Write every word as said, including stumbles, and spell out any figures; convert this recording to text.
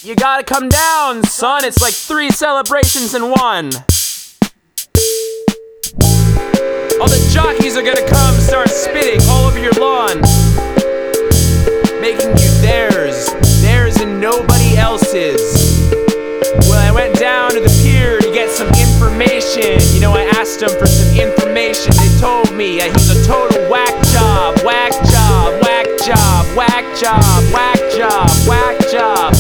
You gotta come down, son. It's like three celebrations in one. All the jockeys are gonna come start spitting all over your lawn, making you theirs, theirs and nobody else's. Well, I went down to the pier to get some information. You know, I asked them for some information. They told me uh, he's a total whack job, whack job, whack job, whack job, whack job, whack job.